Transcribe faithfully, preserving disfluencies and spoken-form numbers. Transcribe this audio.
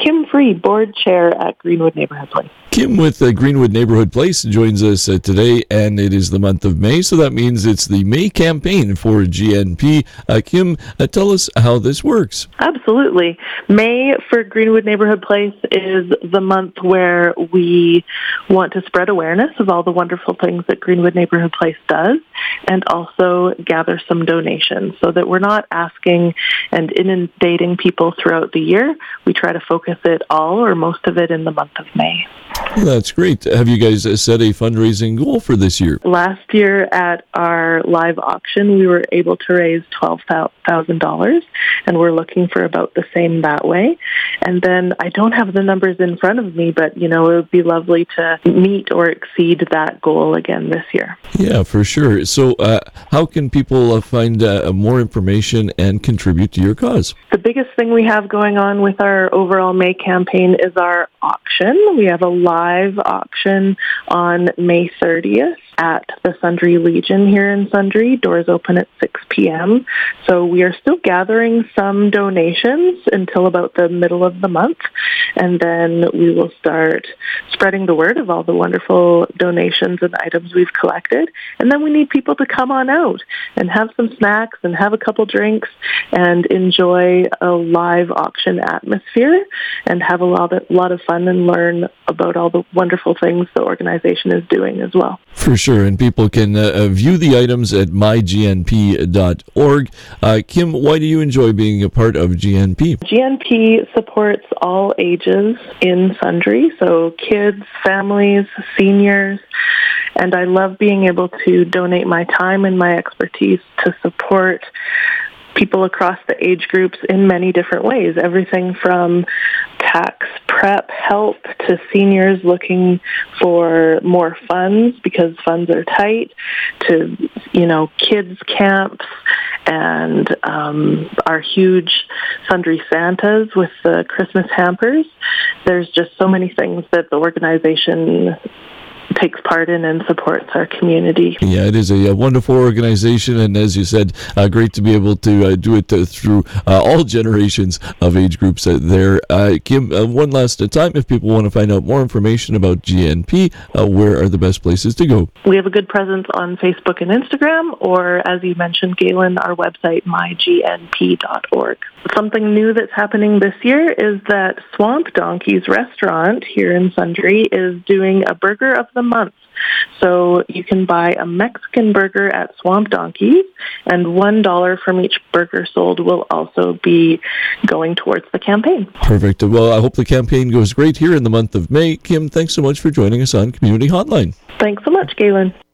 Kim Free, board chair at Greenwood Neighborhood Place. Kim with uh, Greenwood Neighborhood Place joins us uh, today, and it is the month of May, so that means it's the May campaign for G N P. Uh, Kim, uh, tell us how this works. Absolutely. May for Greenwood Neighborhood Place is the month where we want to spread awareness of all the wonderful things that Greenwood Neighborhood Place does, and also gather some donations so that we're not asking and inundating people throughout the year. We try to focus it all or most of it in the month of May. That's great. Have you guys uh, set a fundraising goal for this year? Last year at our live auction, we were able to raise twelve thousand dollars, and we're looking for about the same that way. And then I don't have the numbers in front of me, but, you know, it would be lovely to meet or exceed that goal again this year. Yeah, for sure. So uh, how can people uh, find uh, more information and contribute to your cause? The biggest thing we have going on with our overall May campaign is our auction. We have a live auction on May thirtieth at the Sundre Legion here in Sundre. Doors open at six p.m. So we are still gathering some donations until about the middle of the month, and then we will start spreading the word of all the wonderful donations and items we've collected. And then we need people to come on out and have some snacks and have a couple drinks and enjoy a live auction atmosphere and have a lot of, lot of fun and learn about all the wonderful things the organization is doing as well. For sure, and people can uh, view the items at my g n p dot org. Uh, Kim, why do you enjoy being a part of G N P? G N P supports all ages in Sundre, so kids, families, seniors, and I love being able to donate my time and my expertise to support people across the age groups in many different ways, everything from tax prep help to seniors looking for more funds because funds are tight, to, you know, kids camps and um, our huge Sundre Santas with the Christmas hampers. There's just so many things that the organization takes part in and supports our community. Yeah, it is a, a wonderful organization, and as you said, uh, great to be able to uh, do it uh, through uh, all generations of age groups uh, there. Uh, Kim, uh, one last time, if people want to find out more information about G N P, uh, where are the best places to go? We have a good presence on Facebook and Instagram, or as you mentioned, Galen, our website, my g n p dot org. Something new that's happening this year is that Swamp Donkeys restaurant here in Sundre is doing a burger of the month. So you can buy a Mexican burger at Swamp Donkeys, and one dollar from each burger sold will also be going towards the campaign. Perfect. Well, I hope the campaign goes great here in the month of May. Kim, thanks so much for joining us on Community Hotline. Thanks so much, Galen.